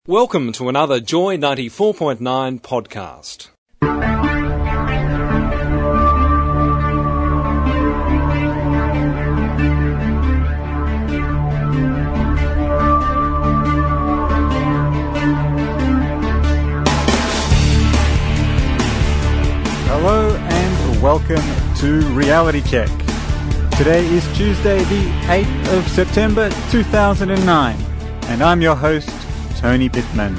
Welcome to another Joy 94.9 podcast. Hello and welcome to Reality Check. Today is Tuesday the 8th of September 2009 and I'm your host Tony Pittman.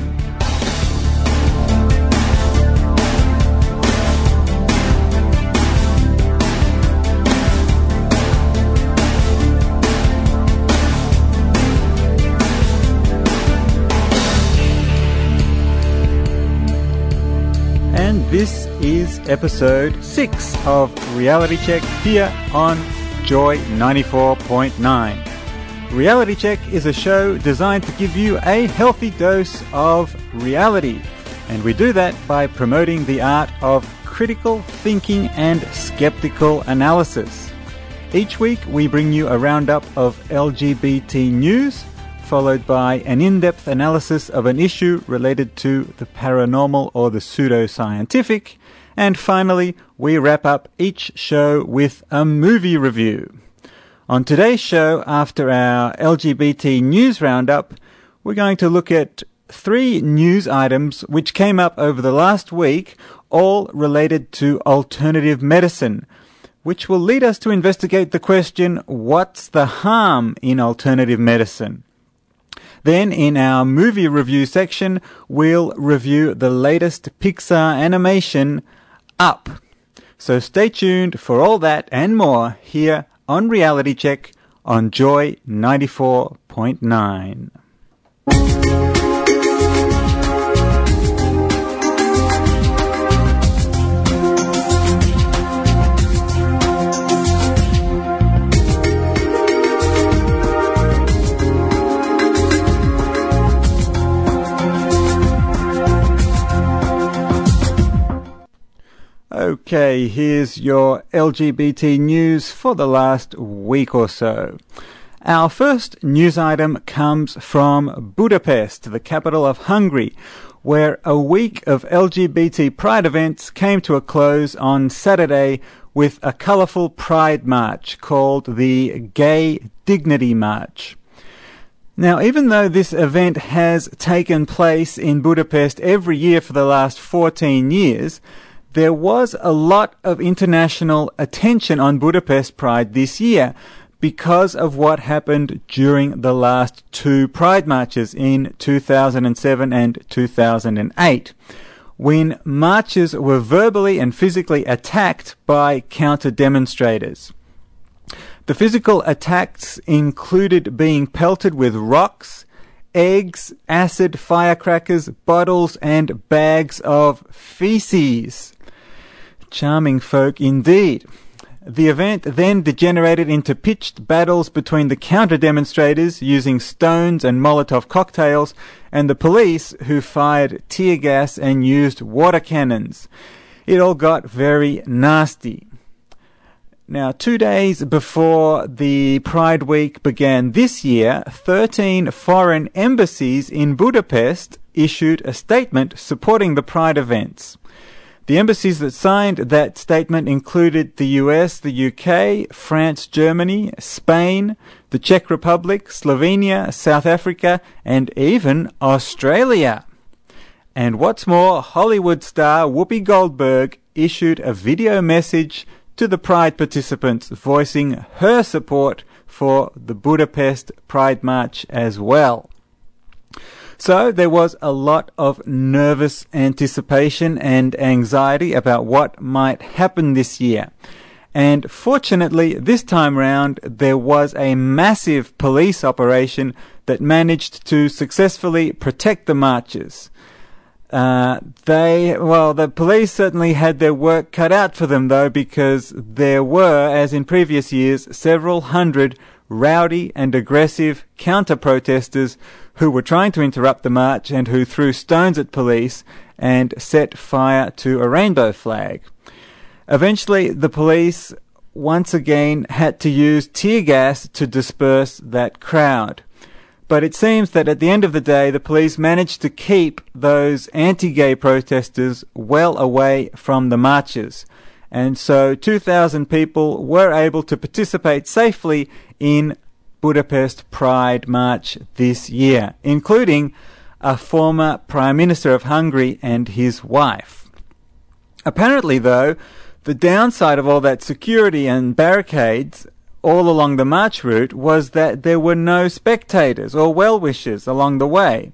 And this is episode 6 of Reality Check here on Joy 94.9. Reality Check is a show designed to give you a healthy dose of reality. And we do that by promoting the art of critical thinking and skeptical analysis. Each week we bring you a roundup of LGBT news, followed by an in-depth analysis of an issue related to the paranormal or the pseudoscientific. And finally, we wrap up each show with a movie review. On today's show, after our LGBT news roundup, we're going to look at 3 news items which came up over the last week, all related to alternative medicine, which will lead us to investigate the question, what's the harm in alternative medicine? Then, in our movie review section, we'll review the latest Pixar animation, Up. So stay tuned for all that and more here on Reality Check on Joy 94.9. Okay, here's your LGBT news for the last week or so. Our first news item comes from Budapest, the capital of Hungary, where a week of LGBT pride events came to a close on Saturday with a colourful pride march called the Gay Dignity March. Now, even though this event has taken place in Budapest every year for the last 14 years, there was a lot of international attention on Budapest Pride this year because of what happened during the last 2 Pride marches in 2007 and 2008, when marchers were verbally and physically attacked by counter-demonstrators. The physical attacks included being pelted with rocks, eggs, acid, firecrackers, bottles, and bags of feces. Charming folk indeed. The event then degenerated into pitched battles between the counter-demonstrators using stones and Molotov cocktails and the police who fired tear gas and used water cannons. It all got very nasty. Now, 2 days before the Pride Week began this year, 13 foreign embassies in Budapest issued a statement supporting the Pride events. The embassies that signed that statement included the US, the UK, France, Germany, Spain, the Czech Republic, Slovenia, South Africa, and even Australia. And what's more, Hollywood star Whoopi Goldberg issued a video message to the Pride participants voicing her support for the Budapest Pride March as well. So there was a lot of nervous anticipation and anxiety about what might happen this year. And fortunately, this time round, there was a massive police operation that managed to successfully protect the marchers. The police certainly had their work cut out for them though, because there were, as in previous years, several hundred rowdy and aggressive counter-protesters who were trying to interrupt the march and who threw stones at police and set fire to a rainbow flag. Eventually, the police once again had to use tear gas to disperse that crowd. But it seems that at the end of the day, the police managed to keep those anti-gay protesters well away from the marches. And so 2,000 people were able to participate safely in Budapest Pride March this year, including a former Prime Minister of Hungary and his wife. Apparently, though, the downside of all that security and barricades all along the march route was that there were no spectators or well-wishers along the way.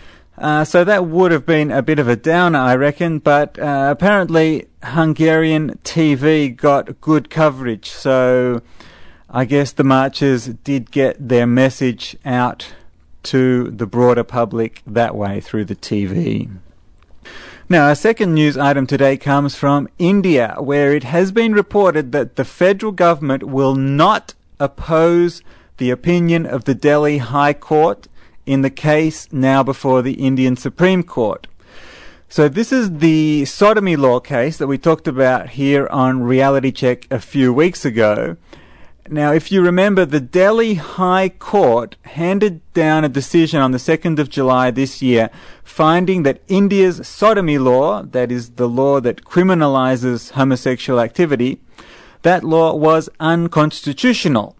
So that would have been a bit of a downer, I reckon, but apparently Hungarian TV got good coverage, so I guess the marchers did get their message out to the broader public that way through the TV. Now, our second news item today comes from India, where it has been reported that the federal government will not oppose the opinion of the Delhi High Court in the case now before the Indian Supreme Court. So this is the sodomy law case that we talked about here on Reality Check a few weeks ago. Now, if you remember, the Delhi High Court handed down a decision on the 2nd of July this year, finding that India's sodomy law, that is the law that criminalizes homosexual activity, that law was unconstitutional.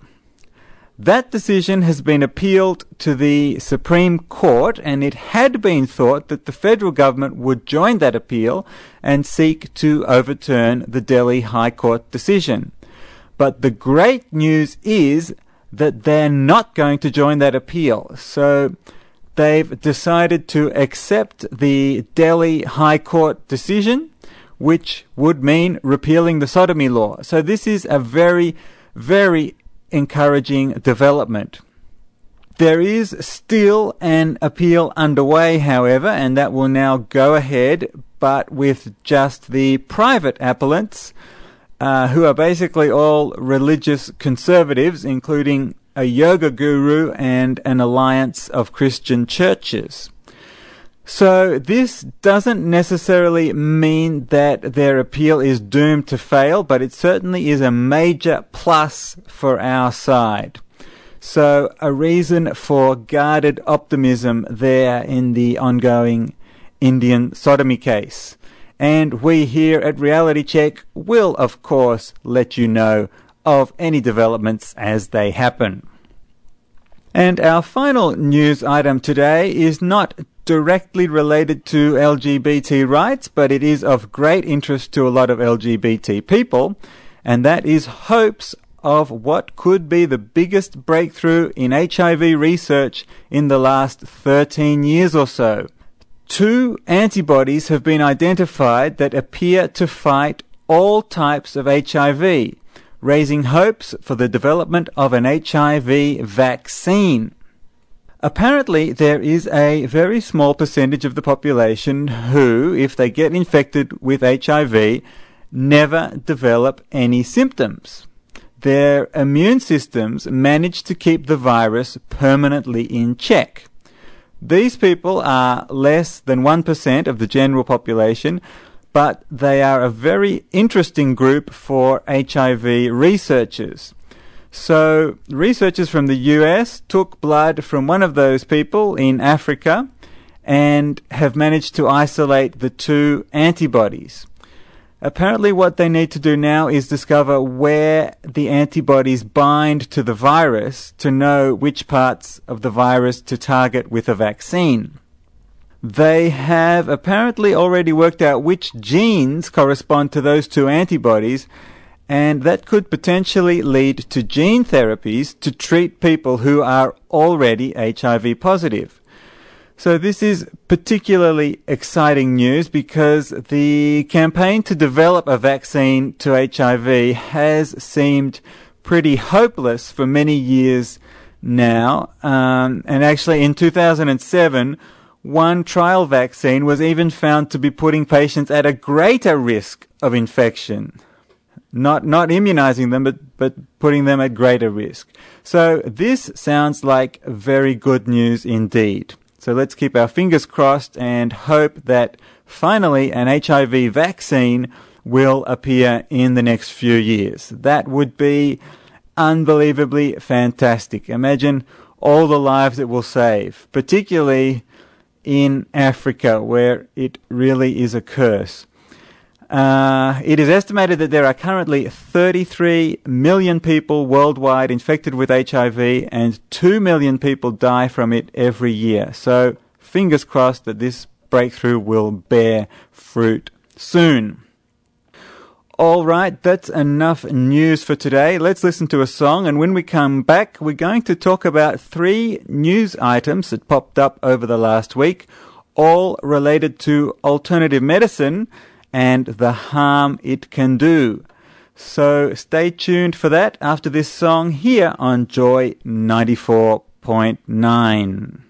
That decision has been appealed to the Supreme Court, and it had been thought that the federal government would join that appeal and seek to overturn the Delhi High Court decision. But the great news is that they're not going to join that appeal. So they've decided to accept the Delhi High Court decision, which would mean repealing the sodomy law. So this is a very, very encouraging development. There is still an appeal underway, however, and that will now go ahead, but with just the private appellants, who are basically all religious conservatives, including a yoga guru and an alliance of Christian churches. So this doesn't necessarily mean that their appeal is doomed to fail, but it certainly is a major plus for our side. So a reason for guarded optimism there in the ongoing Indian sodomy case. And we here at Reality Check will, of course, let you know of any developments as they happen. And our final news item today is not directly related to LGBT rights, but it is of great interest to a lot of LGBT people, and that is hopes of what could be the biggest breakthrough in HIV research in the last 13 years or so. 2 antibodies have been identified that appear to fight all types of HIV, raising hopes for the development of an HIV vaccine. Apparently, there is a very small percentage of the population who, if they get infected with HIV, never develop any symptoms. Their immune systems manage to keep the virus permanently in check. These people are less than 1% of the general population, but they are a very interesting group for HIV researchers. So, researchers from the US took blood from one of those people in Africa and have managed to isolate the 2 antibodies. Apparently what they need to do now is discover where the antibodies bind to the virus to know which parts of the virus to target with a vaccine. They have apparently already worked out which genes correspond to those 2 antibodies, and that could potentially lead to gene therapies to treat people who are already HIV positive. So this is particularly exciting news because the campaign to develop a vaccine to HIV has seemed pretty hopeless for many years now. And actually in 2007, one trial vaccine was even found to be putting patients at a greater risk of infection. Not immunizing them, but putting them at greater risk. So this sounds like very good news indeed. So let's keep our fingers crossed and hope that finally an HIV vaccine will appear in the next few years. That would be unbelievably fantastic. Imagine all the lives it will save, particularly in Africa, where it really is a curse. It is estimated that there are currently 33 million people worldwide infected with HIV, and 2 million people die from it every year. So fingers crossed that this breakthrough will bear fruit soon. All right, that's enough news for today. Let's listen to a song, and when we come back, we're going to talk about 3 news items that popped up over the last week, all related to alternative medicine and the harm it can do. So stay tuned for that after this song here on Joy 94.9.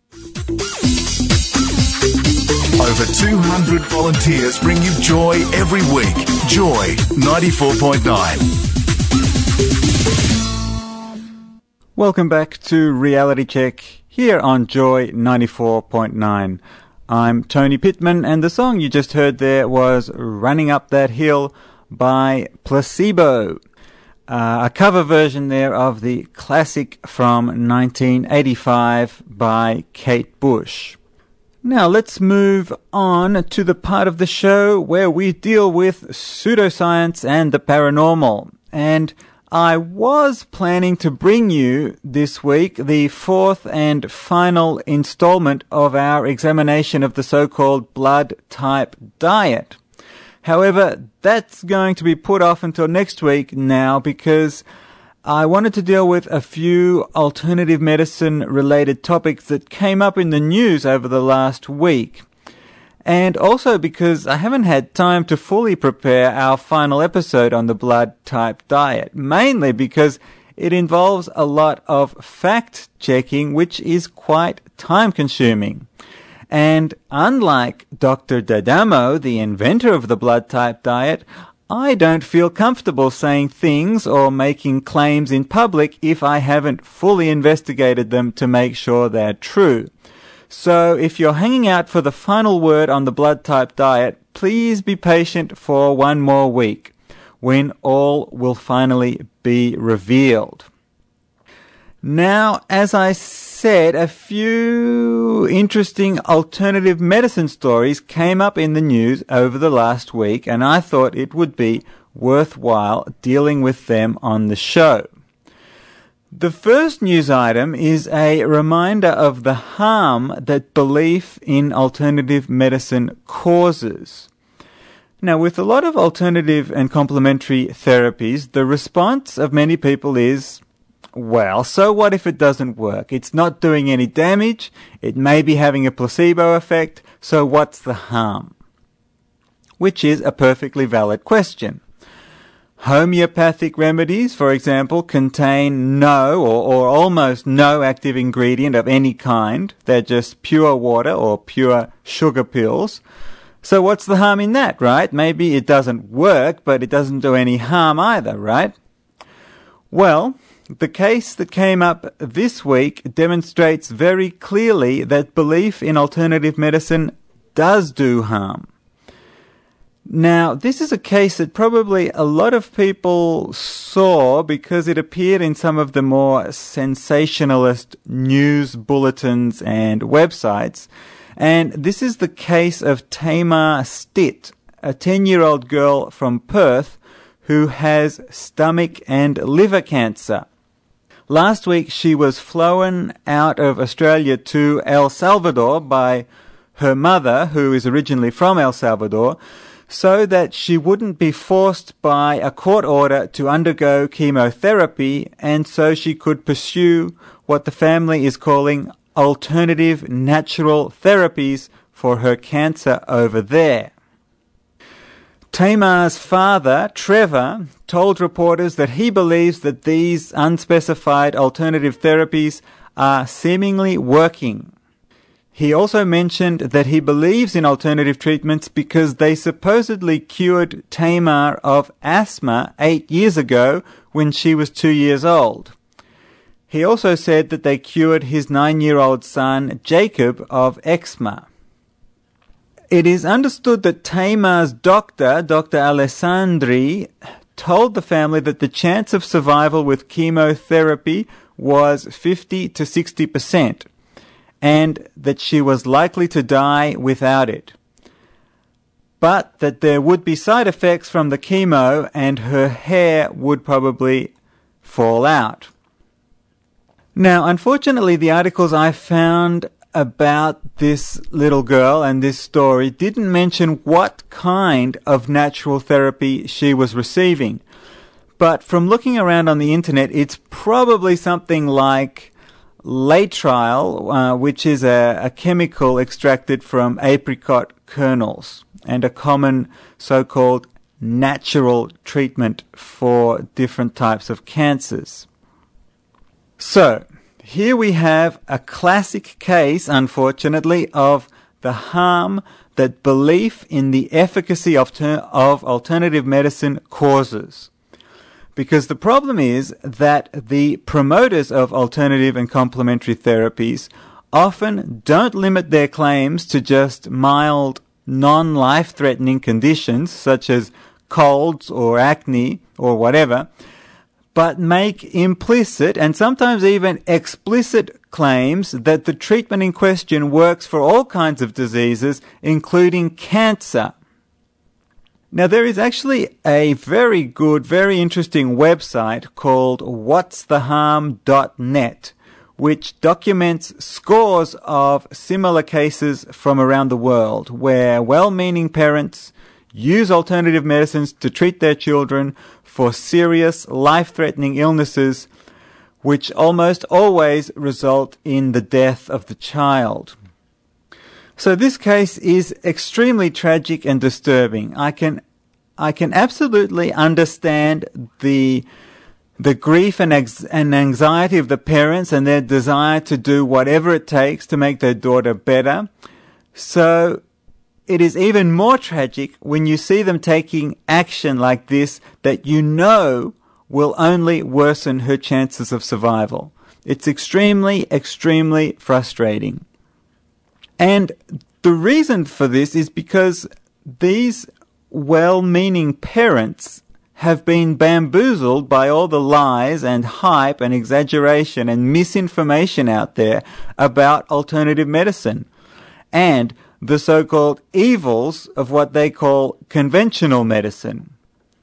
Over 200 volunteers bring you joy every week. Joy 94.9. Welcome back to Reality Check here on Joy 94.9. I'm Tony Pittman, and the song you just heard there was Running Up That Hill by Placebo. A cover version there of the classic from 1985 by Kate Bush. Now let's move on to the part of the show where we deal with pseudoscience and the paranormal. And I was planning to bring you this week the 4th and final installment of our examination of the so-called blood type diet. However, that's going to be put off until next week now because I wanted to deal with a few alternative medicine related topics that came up in the news over the last week. And also because I haven't had time to fully prepare our final episode on the blood type diet, mainly because it involves a lot of fact-checking, which is quite time-consuming. And unlike Dr. D'Adamo, the inventor of the blood type diet, I don't feel comfortable saying things or making claims in public if I haven't fully investigated them to make sure they're true. So if you're hanging out for the final word on the blood type diet, please be patient for one more week when all will finally be revealed. Now, as I said, a few interesting alternative medicine stories came up in the news over the last week, and I thought it would be worthwhile dealing with them on the show. The first news item is a reminder of the harm that belief in alternative medicine causes. Now, with a lot of alternative and complementary therapies, the response of many people is, well, so what if it doesn't work? It's not doing any damage, it may be having a placebo effect, so what's the harm? Which is a perfectly valid question. Homeopathic remedies, for example, contain no or almost no active ingredient of any kind. They're just pure water or pure sugar pills. So what's the harm in that, right? Maybe it doesn't work, but it doesn't do any harm either, right? Well, the case that came up this week demonstrates very clearly that belief in alternative medicine does do harm. Now, this is a case that probably a lot of people saw because it appeared in some of the more sensationalist news bulletins and websites. And this is the case of Tamar Stitt, a 10-year-old girl from Perth who has stomach and liver cancer. Last week, she was flown out of Australia to El Salvador by her mother, who is originally from El Salvador, so that she wouldn't be forced by a court order to undergo chemotherapy, and so she could pursue what the family is calling alternative natural therapies for her cancer over there. Tamar's father, Trevor, told reporters that he believes that these unspecified alternative therapies are seemingly working. He also mentioned that he believes in alternative treatments because they supposedly cured Tamar of asthma 8 years ago when she was 2 years old. He also said that they cured his 9-year-old son, Jacob, of eczema. It is understood that Tamar's doctor, Dr. Alessandri, told the family that the chance of survival with chemotherapy was 50 to 60%, and that she was likely to die without it, but that there would be side effects from the chemo and her hair would probably fall out. Now, unfortunately, the articles I found about this little girl and this story didn't mention what kind of natural therapy she was receiving. But from looking around on the internet, it's probably something like laetrile, which is a chemical extracted from apricot kernels, and a common so-called natural treatment for different types of cancers. So, here we have a classic case, unfortunately, of the harm that belief in the efficacy of alternative medicine causes. Because the problem is that the promoters of alternative and complementary therapies often don't limit their claims to just mild, non-life-threatening conditions such as colds or acne or whatever, but make implicit and sometimes even explicit claims that the treatment in question works for all kinds of diseases, including cancer. Now, there is actually a very good, very interesting website called whatstheharm.net, which documents scores of similar cases from around the world where well-meaning parents use alternative medicines to treat their children for serious, life-threatening illnesses, which almost always result in the death of the child. So this case is extremely tragic and disturbing. I can absolutely understand the grief and anxiety of the parents and their desire to do whatever it takes to make their daughter better. So it is even more tragic when you see them taking action like this that you know will only worsen her chances of survival. It's extremely, extremely frustrating. And the reason for this is because these well-meaning parents have been bamboozled by all the lies and hype and exaggeration and misinformation out there about alternative medicine and the so-called evils of what they call conventional medicine.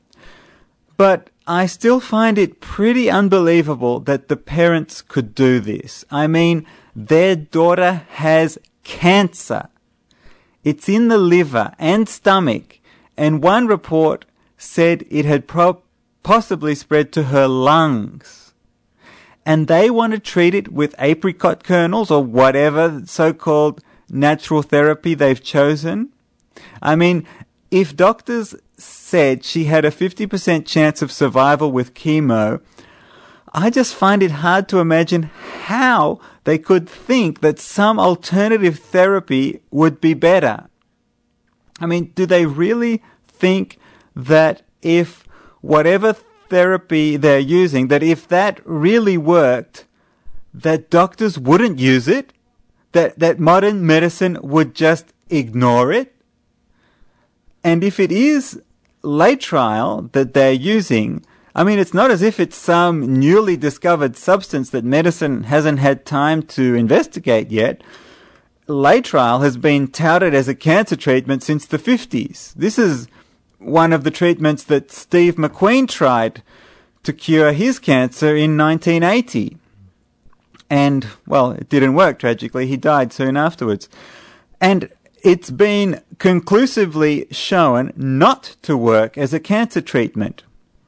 But I still find it pretty unbelievable that the parents could do this. I mean, their daughter has cancer. It's in the liver and stomach, and one report said it had possibly spread to her lungs. And they want to treat it with apricot kernels or whatever so-called natural therapy they've chosen. I mean, if doctors said she had a 50% chance of survival with chemo, I just find it hard to imagine how they could think that some alternative therapy would be better. I mean, do they really think that if whatever therapy they're using, that if that really worked, that doctors wouldn't use it? That modern medicine would just ignore it? And if it is laetrile that they're using, I mean, it's not as if it's some newly discovered substance that medicine hasn't had time to investigate yet. Laetrile has been touted as a cancer treatment since the 50s. This is one of the treatments that Steve McQueen tried to cure his cancer in 1980. And, well, it didn't work, tragically. He died soon afterwards. And it's been conclusively shown not to work as a cancer treatment.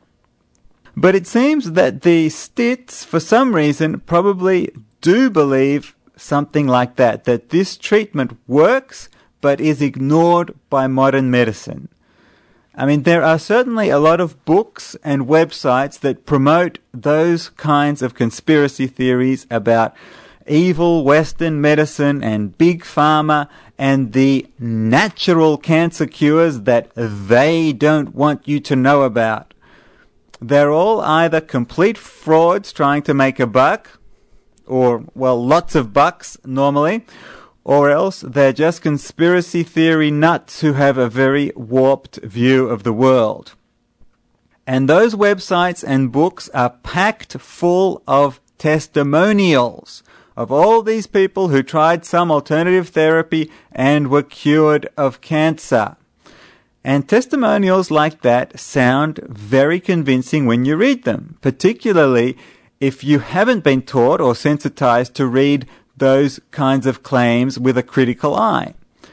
But it seems that the Stits, for some reason, probably do believe something like that this treatment works but is ignored by modern medicine. I mean, there are certainly a lot of books and websites that promote those kinds of conspiracy theories about evil Western medicine and big pharma and the natural cancer cures that they don't want you to know about. They're all either complete frauds trying to make a buck, or, well, lots of bucks normally, or else they're just conspiracy theory nuts who have a very warped view of the world. And those websites and books are packed full of testimonials of all these people who tried some alternative therapy and were cured of cancer. And testimonials like that sound very convincing when you read them, particularly if you haven't been taught or sensitized to read those kinds of claims with a critical eye.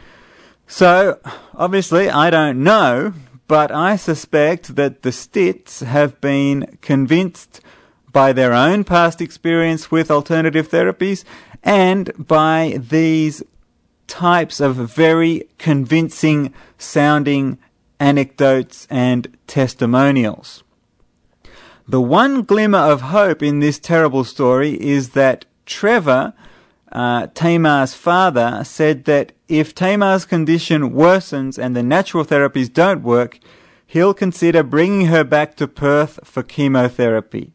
So, obviously, I don't know, but I suspect that the Stitts have been convinced by their own past experience with alternative therapies and by these types of very convincing sounding anecdotes and testimonials. The one glimmer of hope in this terrible story is that Trevor, Tamar's father, said that if Tamar's condition worsens and the natural therapies don't work, he'll consider bringing her back to Perth for chemotherapy.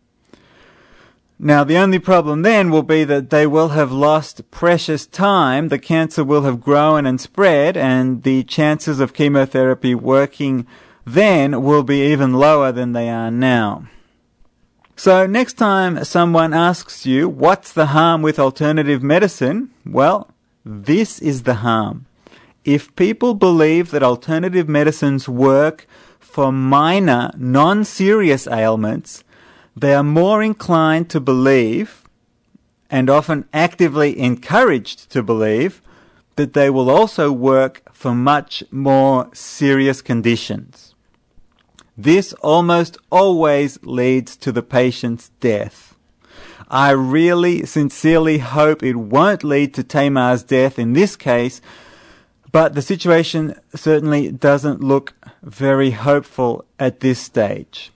Now, the only problem then will be that they will have lost precious time. The cancer will have grown and spread, and the chances of chemotherapy working then will be even lower than they are now. So next time someone asks you, what's the harm with alternative medicine? Well, this is the harm. If people believe that alternative medicines work for minor, non-serious ailments, they are more inclined to believe, and often actively encouraged to believe, that they will also work for much more serious conditions. This almost always leads to the patient's death. I really sincerely hope it won't lead to Tamar's death in this case, but the situation certainly doesn't look very hopeful at this stage.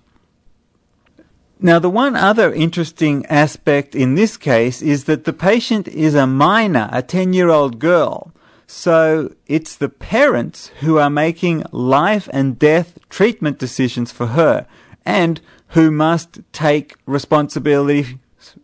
Now, the one other interesting aspect in this case is that the patient is a minor, a 10-year-old girl. So it's the parents who are making life and death treatment decisions for her and who must take responsibility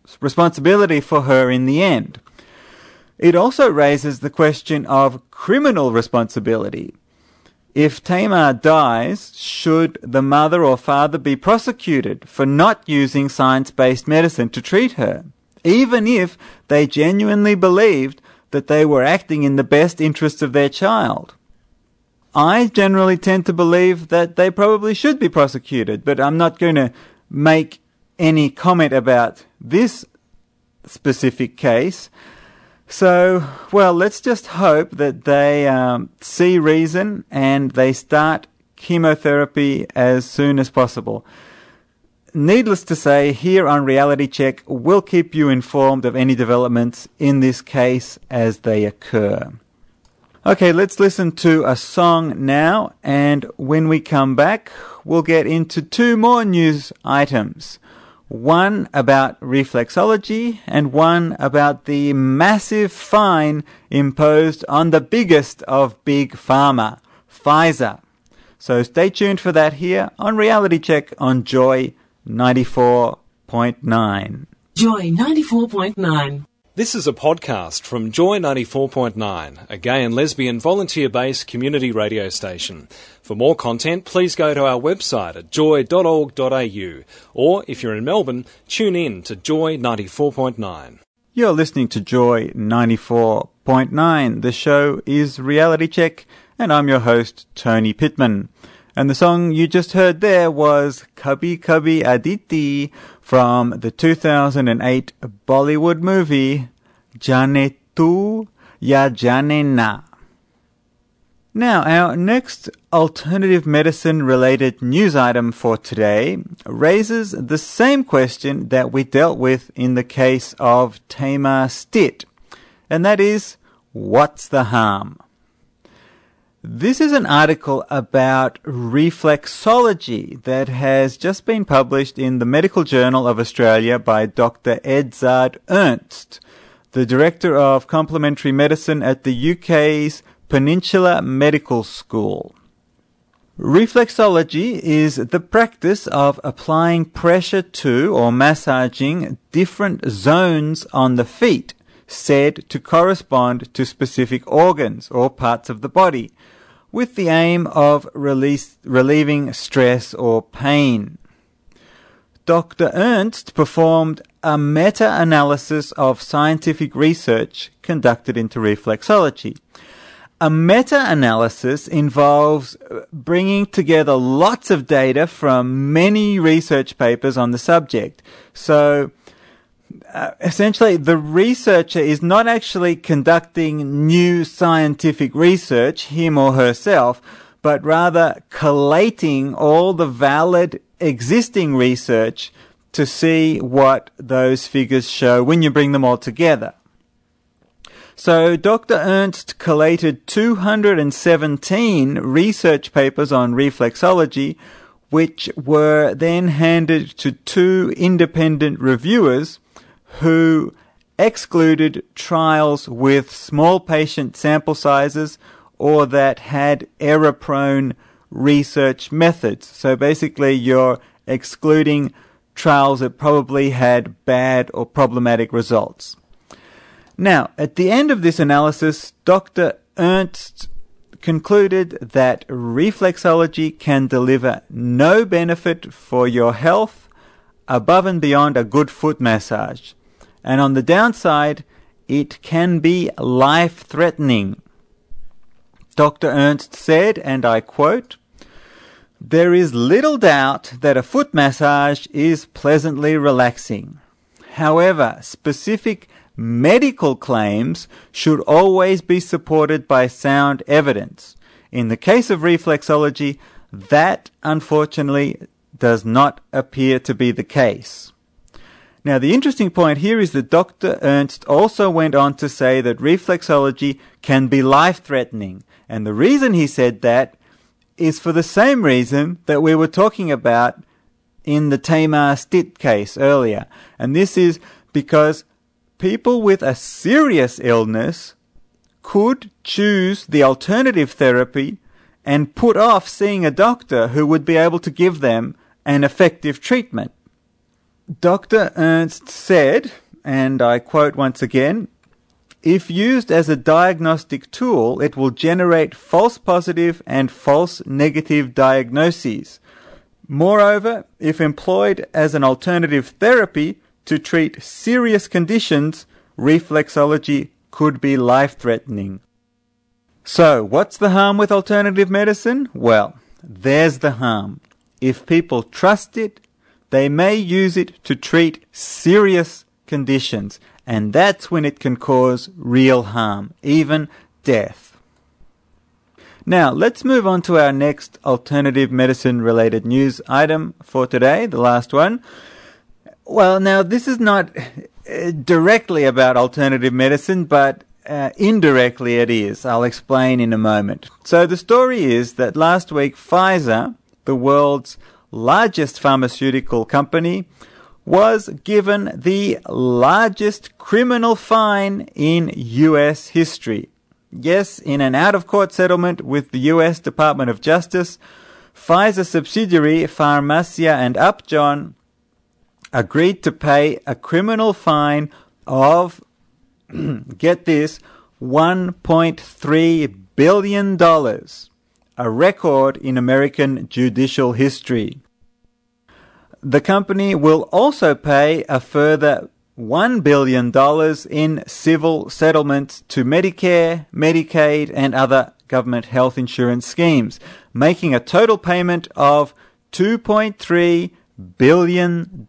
for her in the end. It also raises the question of criminal responsibility. If Tamar dies, should the mother or father be prosecuted for not using science-based medicine to treat her, even if they genuinely believed that they were acting in the best interests of their child? I generally tend to believe that they probably should be prosecuted, but I'm not going to make any comment about this specific case. So, well, let's just hope that they see reason and they start chemotherapy as soon as possible. Needless to say, here on Reality Check, we'll keep you informed of any developments in this case as they occur. Okay, let's listen to a song now, and when we come back, we'll get into two more news items. One about reflexology and one about the massive fine imposed on the biggest of big pharma, Pfizer. So stay tuned for that here on Reality Check on Joy 94.9. Joy 94.9. This is a podcast from Joy 94.9, a gay and lesbian volunteer-based community radio station. For more content, please go to our website at joy.org.au, or if you're in Melbourne, tune in to Joy 94.9. You're listening to Joy 94.9. The show is Reality Check, and I'm your host, Tony Pittman. And the song you just heard there was Kabhi Kabhi Aditi from the 2008 Bollywood movie Jaane Tu Ya Jaane Na. Now, our next alternative medicine related news item for today raises the same question that we dealt with in the case of Tamar Stitt, and that is, what's the harm? This is an article about reflexology that has just been published in the Medical Journal of Australia by Dr. Edzard Ernst, the Director of Complementary Medicine at the UK's Peninsula Medical School. Reflexology is the practice of applying pressure to or massaging different zones on the feet, said to correspond to specific organs or parts of the body, with the aim of relieving stress or pain. Dr. Ernst performed a meta-analysis of scientific research conducted into reflexology. A meta-analysis involves bringing together lots of data from many research papers on the subject. So, essentially, the researcher is not actually conducting new scientific research, him or herself, but rather collating all the valid existing research to see what those figures show when you bring them all together. So Dr. Ernst collated 217 research papers on reflexology, which were then handed to 2 independent reviewers who excluded trials with small patient sample sizes or that had error-prone research methods. So basically you're excluding trials that probably had bad or problematic results. Now, at the end of this analysis, Dr. Ernst concluded that reflexology can deliver no benefit for your health above and beyond a good foot massage. And on the downside, it can be life-threatening. Dr. Ernst said, and I quote, "There is little doubt that a foot massage is pleasantly relaxing. However, specific medical claims should always be supported by sound evidence. In the case of reflexology, that unfortunately does not appear to be the case." Now, the interesting point here is that Dr. Ernst also went on to say that reflexology can be life-threatening. And the reason he said that is for the same reason that we were talking about in the Tamar Stitt case earlier. And this is because people with a serious illness could choose the alternative therapy and put off seeing a doctor who would be able to give them an effective treatment. Dr. Ernst said, and I quote once again, "If used as a diagnostic tool, it will generate false positive and false negative diagnoses. Moreover, if employed as an alternative therapy to treat serious conditions, reflexology could be life-threatening." So, what's the harm with alternative medicine? Well, there's the harm. If people trust it, they may use it to treat serious conditions, and that's when it can cause real harm, even death. Now, let's move on to our next alternative medicine-related news item for today, the last one. Well, now, this is not directly about alternative medicine, but indirectly it is. I'll explain in a moment. So the story is that last week, Pfizer, the world's largest pharmaceutical company, was given the largest criminal fine in U.S. history. Yes, in an out-of-court settlement with the U.S. Department of Justice, Pfizer subsidiary Pharmacia and Upjohn agreed to pay a criminal fine of, get this, $1.3 billion, a record in American judicial history. The company will also pay a further $1 billion in civil settlements to Medicare, Medicaid, and other government health insurance schemes, making a total payment of $2.3 billion.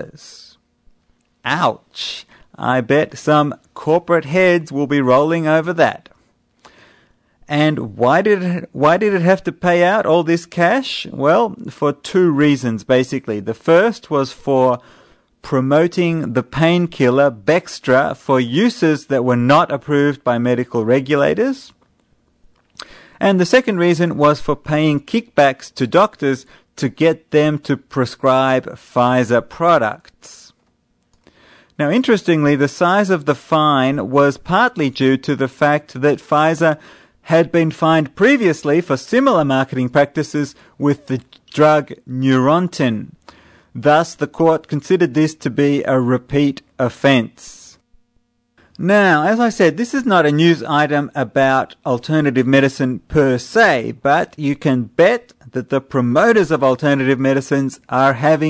Ouch! I bet some corporate heads will be rolling over that. And why did it have to pay out all this cash? Well, for 2 reasons, basically. The first was for promoting the painkiller Bextra for uses that were not approved by medical regulators. And the second reason was for paying kickbacks to doctors to get them to prescribe Pfizer products. Now, interestingly, the size of the fine was partly due to the fact that Pfizer had been fined previously for similar marketing practices with the drug Neurontin. Thus, the court considered this to be a repeat offence. Now, as I said, this is not a news item about alternative medicine per se, but you can bet that the promoters of alternative medicines are having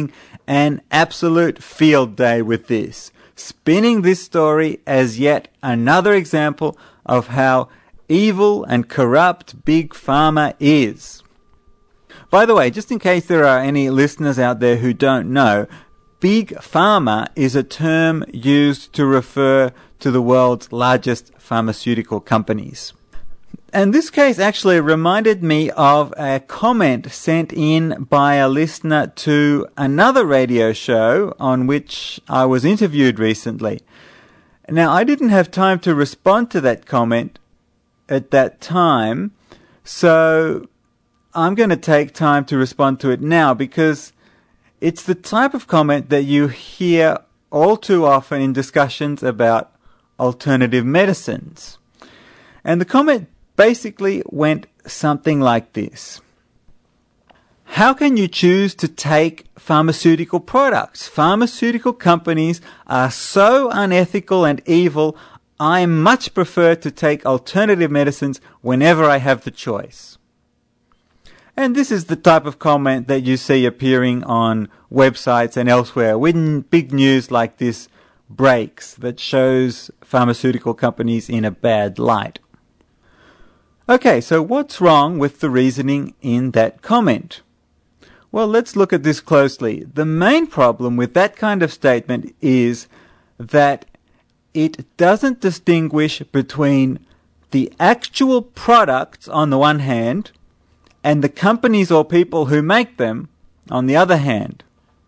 an absolute field day with this, spinning this story as yet another example of how evil and corrupt Big Pharma is. By the way, just in case there are any listeners out there who don't know, Big Pharma is a term used to refer to the world's largest pharmaceutical companies. And this case actually reminded me of a comment sent in by a listener to another radio show on which I was interviewed recently. Now, I didn't have time to respond to that comment at that time, so I'm going to take time to respond to it now because it's the type of comment that you hear all too often in discussions about alternative medicines. And the comment basically went something like this. How can you choose to take pharmaceutical products? Pharmaceutical companies are so unethical and evil, I much prefer to take alternative medicines whenever I have the choice. And this is the type of comment that you see appearing on websites and elsewhere when big news like this breaks that shows pharmaceutical companies in a bad light. Okay, so what's wrong with the reasoning in that comment? Well, let's look at this closely. The main problem with that kind of statement is that it doesn't distinguish between the actual products on the one hand and the companies or people who make them on the other hand.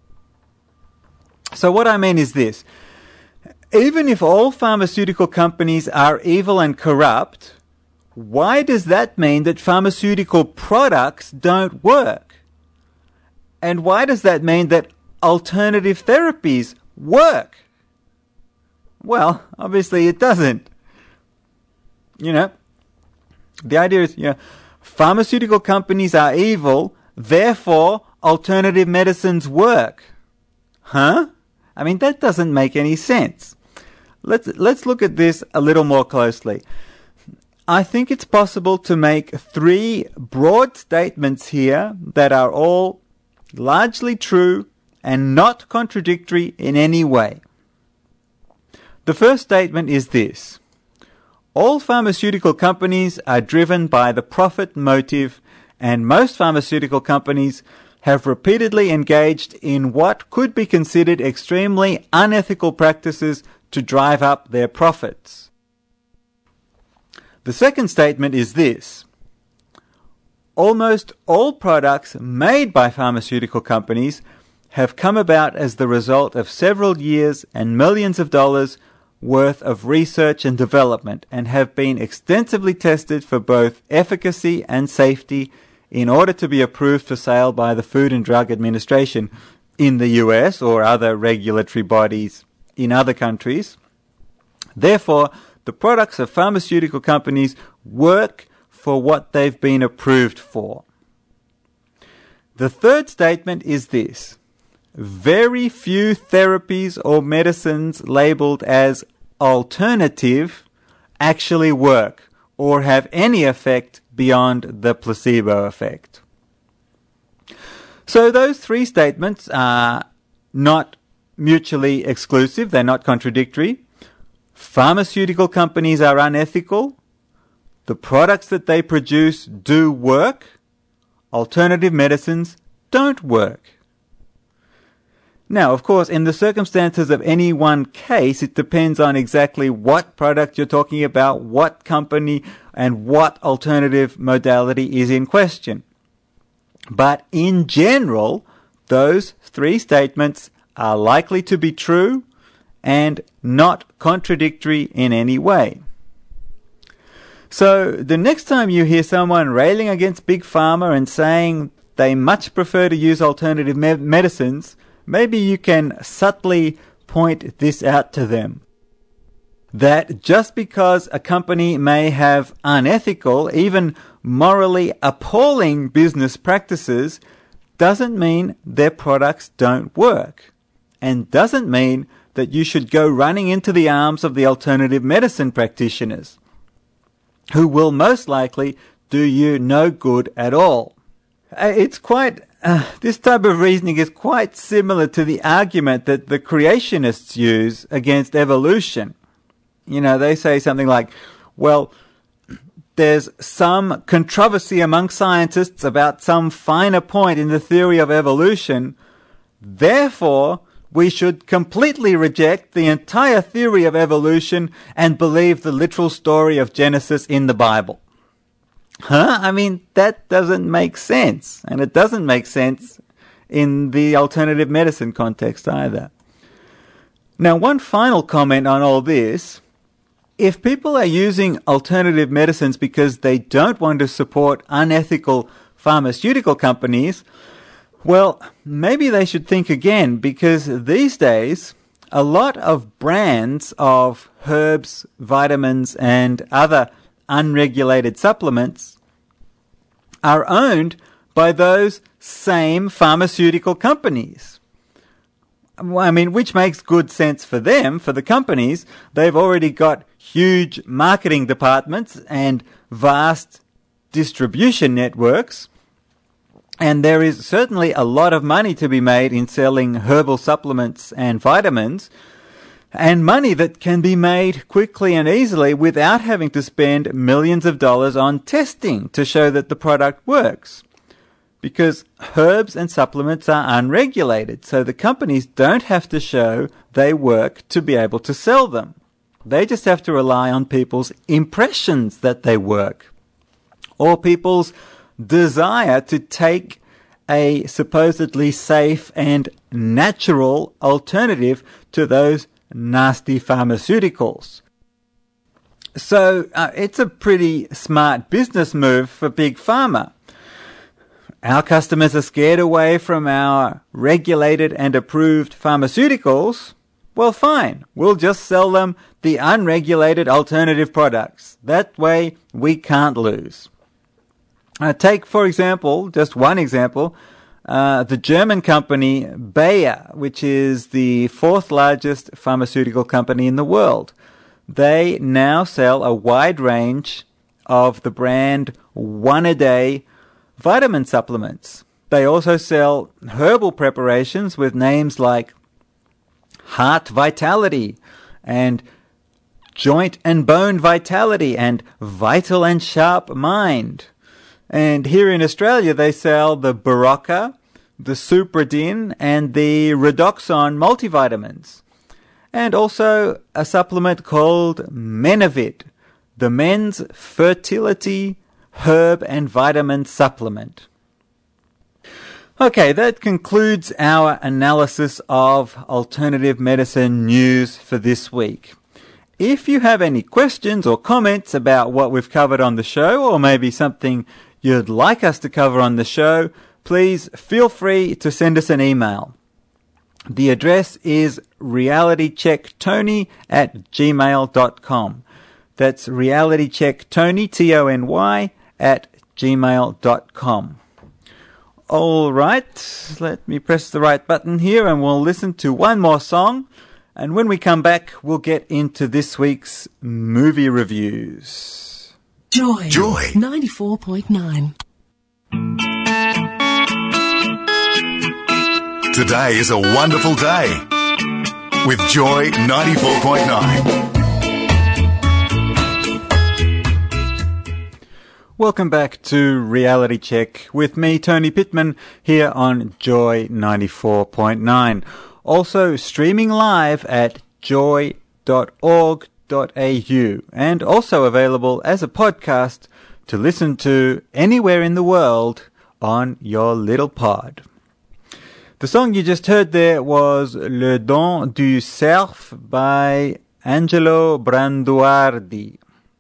So what I mean is this. Even if all pharmaceutical companies are evil and corrupt, why does that mean that pharmaceutical products don't work? And why does that mean that alternative therapies work? Well, obviously it doesn't. The idea is, pharmaceutical companies are evil, therefore alternative medicines work. Huh? I mean, that doesn't make any sense. Let's look at this a little more closely. I think it's possible to make three broad statements here that are all largely true and not contradictory in any way. The first statement is this. All pharmaceutical companies are driven by the profit motive, and most pharmaceutical companies have repeatedly engaged in what could be considered extremely unethical practices to drive up their profits. The second statement is this. Almost all products made by pharmaceutical companies have come about as the result of several years and millions of dollars worth of research and development and have been extensively tested for both efficacy and safety in order to be approved for sale by the Food and Drug Administration in the US or other regulatory bodies in other countries. Therefore, the products of pharmaceutical companies work for what they've been approved for. The third statement is this. Very few therapies or medicines labeled as alternative actually work or have any effect beyond the placebo effect. So those three statements are not mutually exclusive, they're not contradictory. Pharmaceutical companies are unethical. The products that they produce do work. Alternative medicines don't work. Now, of course, in the circumstances of any one case, it depends on exactly what product you're talking about, what company, and what alternative modality is in question. But in general, those three statements are likely to be true and not contradictory in any way. So the next time you hear someone railing against Big Pharma and saying they much prefer to use alternative medicines, maybe you can subtly point this out to them. That just because a company may have unethical, even morally appalling business practices, doesn't mean their products don't work, and doesn't mean that you should go running into the arms of the alternative medicine practitioners, who will most likely do you no good at all. It's quite this type of reasoning is quite similar to the argument that the creationists use against evolution. You know, they say something like, well, there's some controversy among scientists about some finer point in the theory of evolution. Therefore, we should completely reject the entire theory of evolution and believe the literal story of Genesis in the Bible. I mean, that doesn't make sense. And it doesn't make sense in the alternative medicine context either. Now, one final comment on all this. If people are using alternative medicines because they don't want to support unethical pharmaceutical companies, well, maybe they should think again, because these days, a lot of brands of herbs, vitamins, and other unregulated supplements are owned by those same pharmaceutical companies. I mean, which makes good sense for them, for the companies. They've already got huge marketing departments and vast distribution networks. And there is certainly a lot of money to be made in selling herbal supplements and vitamins, and money that can be made quickly and easily without having to spend millions of dollars on testing to show that the product works. Because herbs and supplements are unregulated, so the companies don't have to show they work to be able to sell them. They just have to rely on people's impressions that they work, or people's desire to take a supposedly safe and natural alternative to those nasty pharmaceuticals. So it's a pretty smart business move for Big Pharma. Our customers are scared away from our regulated and approved pharmaceuticals. Well, fine. We'll just sell them the unregulated alternative products. That way, we can't lose. Take, for example, just one example, the German company Bayer, which is the fourth largest pharmaceutical company in the world. They now sell a wide range of the brand One-A-Day vitamin supplements. They also sell herbal preparations with names like Heart Vitality and Joint and Bone Vitality and Vital and Sharp Mind. And here in Australia they sell the Berocca, the Supradin and the Redoxon multivitamins. And also a supplement called Menavit, the Men's Fertility Herb and Vitamin Supplement. Okay, that concludes our analysis of alternative medicine news for this week. If you have any questions or comments about what we've covered on the show, or maybe something you'd like us to cover on the show, please feel free to send us an email. The address is realitychecktony@gmail.com. That's realitychecktony, Tony, @gmail.com. All right, let me press the right button here and we'll listen to one more song. And when we come back, we'll get into this week's movie reviews. Joy. 94.9. Today is a wonderful day with Joy 94.9. Welcome back to Reality Check with me, Tony Pittman, here on Joy 94.9. Also streaming live at joy.org.au and also available as a podcast to listen to anywhere in the world on your little pod. The song you just heard there was Le Don du Cerf by Angelo Branduardi.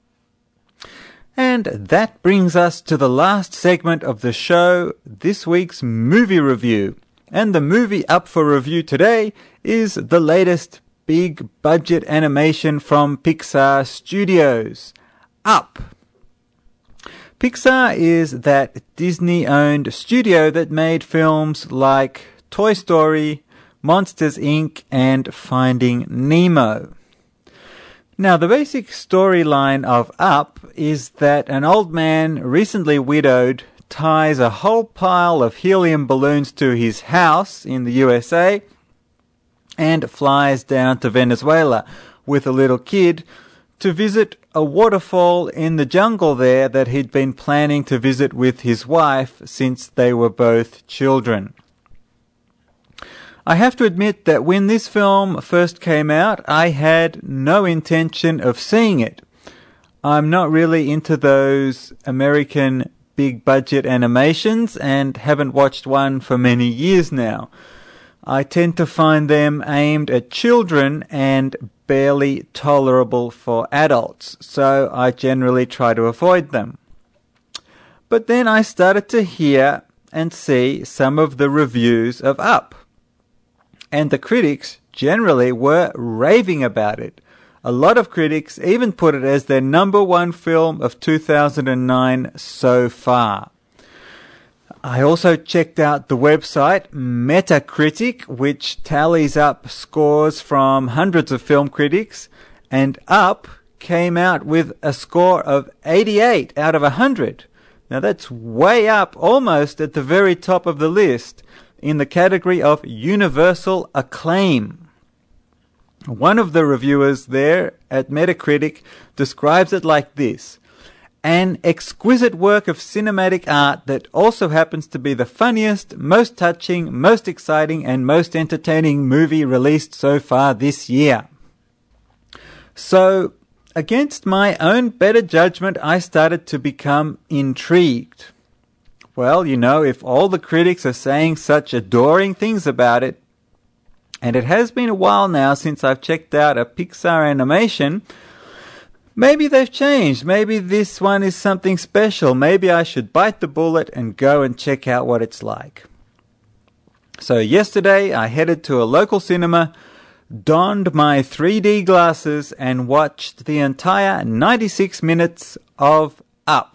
And that brings us to the last segment of the show, this week's movie review. And the movie up for review today is the latest big budget animation from Pixar Studios, Up. Pixar is that Disney-owned studio that made films like Toy Story, Monsters, Inc. and Finding Nemo. Now, the basic storyline of Up is that an old man, recently widowed, ties a whole pile of helium balloons to his house in the USA and flies down to Venezuela with a little kid to visit a waterfall in the jungle there that he'd been planning to visit with his wife since they were both children. I have to admit that when this film first came out, I had no intention of seeing it. I'm not really into those American big-budget animations and haven't watched one for many years now. I tend to find them aimed at children and barely tolerable for adults, so I generally try to avoid them. But then I started to hear and see some of the reviews of Up, and the critics generally were raving about it. A lot of critics even put it as their number one film of 2009 so far. I also checked out the website Metacritic, which tallies up scores from hundreds of film critics, and Up came out with a score of 88 out of 100. Now that's way up, almost at the very top of the list, in the category of universal acclaim. One of the reviewers there at Metacritic describes it like this: an exquisite work of cinematic art that also happens to be the funniest, most touching, most exciting, and most entertaining movie released so far this year. So, against my own better judgment, I started to become intrigued. Well, you know, if all the critics are saying such adoring things about it, and it has been a while now since I've checked out a Pixar animation, maybe they've changed. Maybe this one is something special. Maybe I should bite the bullet and go and check out what it's like. So yesterday I headed to a local cinema, donned my 3D glasses, and watched the entire 96 minutes of Up.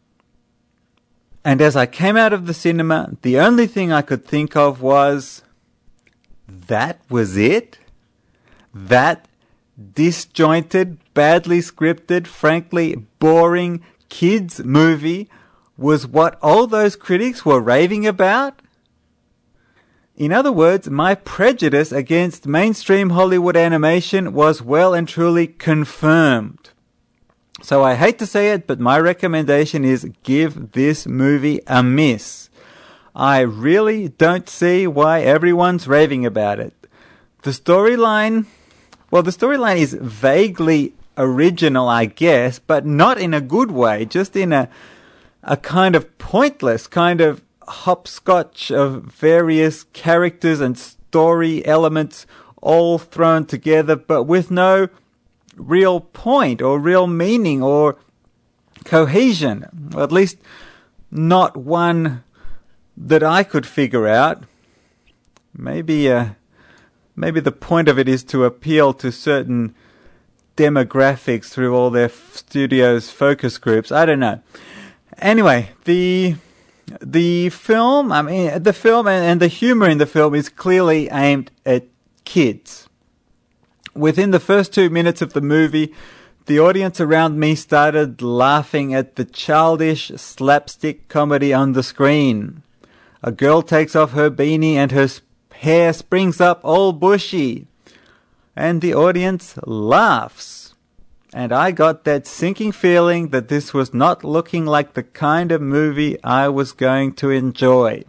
And as I came out of the cinema, the only thing I could think of was, that was it? That disjointed, badly scripted, frankly boring kids movie was what all those critics were raving about? In other words, my prejudice against mainstream Hollywood animation was well and truly confirmed. So I hate to say it, but my recommendation is give this movie a miss. I really don't see why everyone's raving about it. The storyline is vaguely original, I guess, but not in a good way, just in a kind of pointless, kind of hopscotch of various characters and story elements all thrown together, but with no real point or real meaning or cohesion, or at least not one that I could figure out. Maybe the point of it is to appeal to certain demographics through all their studios' focus groups. I don't know. Anyway, the film and the humor in the film is clearly aimed at kids. Within the first 2 minutes of the movie, the audience around me started laughing at the childish slapstick comedy on the screen. A girl takes off her beanie and her hair springs up all bushy. And the audience laughs. And I got that sinking feeling that this was not looking like the kind of movie I was going to enjoy.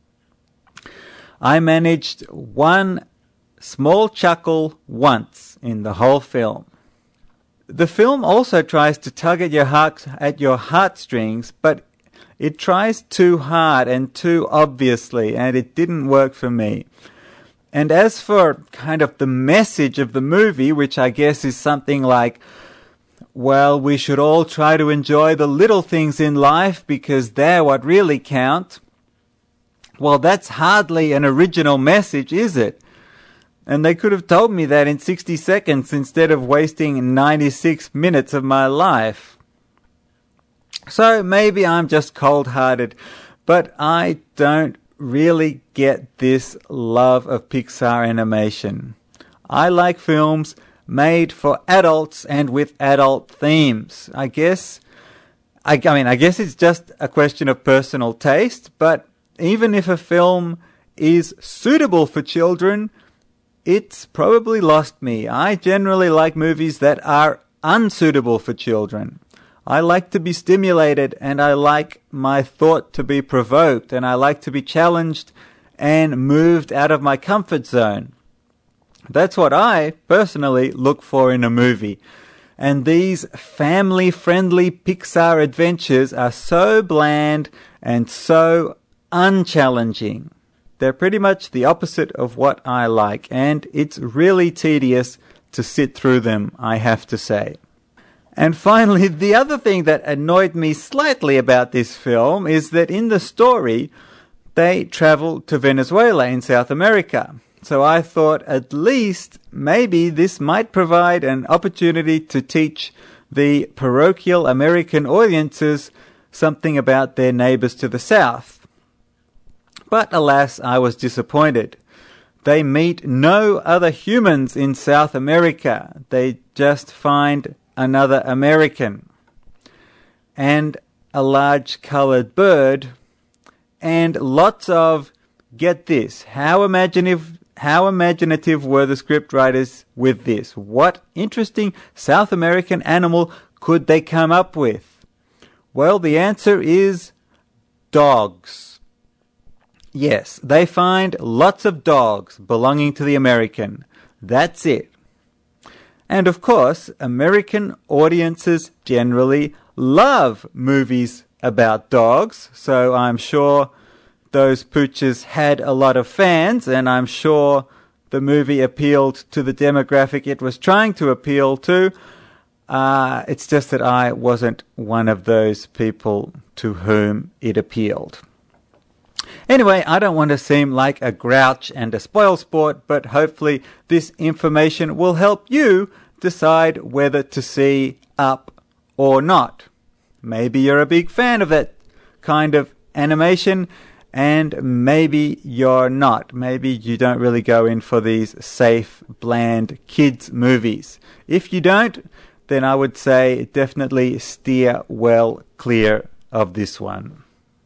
I managed one small chuckle once in the whole film. The film also tries to tug at your heartstrings, but it tries too hard and too obviously, and it didn't work for me. And as for kind of the message of the movie, which I guess is something like, well, we should all try to enjoy the little things in life because they're what really count. Well, that's hardly an original message, is it? And they could have told me that in 60 seconds instead of wasting 96 minutes of my life. So maybe I'm just cold-hearted, but I don't really get this love of Pixar animation. I like films made for adults and with adult themes. I guess I mean, I guess it's just a question of personal taste, but even if a film is suitable for children, it's probably lost me. I generally like movies that are unsuitable for children. I like to be stimulated, and I like my thought to be provoked, and I like to be challenged and moved out of my comfort zone. That's what I personally look for in a movie. And these family-friendly Pixar adventures are so bland and so unchallenging. They're pretty much the opposite of what I like, and it's really tedious to sit through them, I have to say. And finally, the other thing that annoyed me slightly about this film is that in the story, they travel to Venezuela in South America. So I thought at least maybe this might provide an opportunity to teach the parochial American audiences something about their neighbors to the south. But alas, I was disappointed. They meet no other humans in South America. They just find another American and a large colored bird and lots of, get this, how imaginative were the scriptwriters with this? What interesting South American animal could they come up with? Well, the answer is dogs. Yes, they find lots of dogs belonging to the American. That's it. And of course, American audiences generally love movies about dogs, so I'm sure those pooches had a lot of fans, and I'm sure the movie appealed to the demographic it was trying to appeal to. It's just that I wasn't one of those people to whom it appealed. Anyway, I don't want to seem like a grouch and a spoilsport, but hopefully this information will help you decide whether to see Up or not. Maybe you're a big fan of that kind of animation, and maybe you're not. Maybe you don't really go in for these safe, bland kids movies. If you don't, then I would say definitely steer well clear of this one.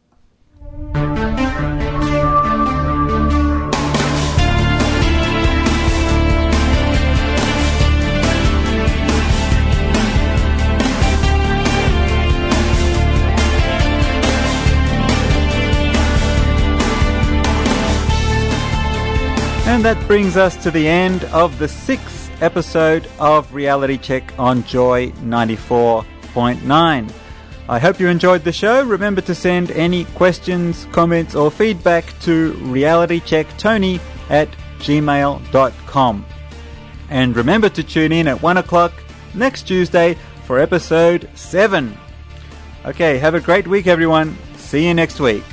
And that brings us to the end of the 6th episode of Reality Check on Joy 94.9. I hope you enjoyed the show. Remember to send any questions, comments or feedback to realitychecktony@gmail.com. And remember to tune in at 1 o'clock next Tuesday for episode 7. Okay, have a great week everyone. See you next week.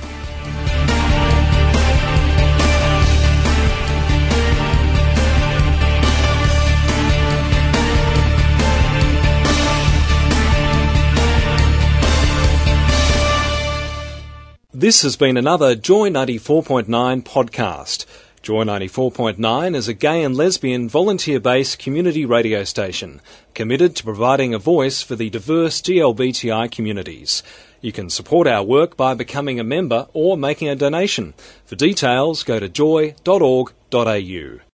This has been another Joy 94.9 podcast. Joy 94.9 is a gay and lesbian volunteer-based community radio station committed to providing a voice for the diverse GLBTI communities. You can support our work by becoming a member or making a donation. For details, go to joy.org.au.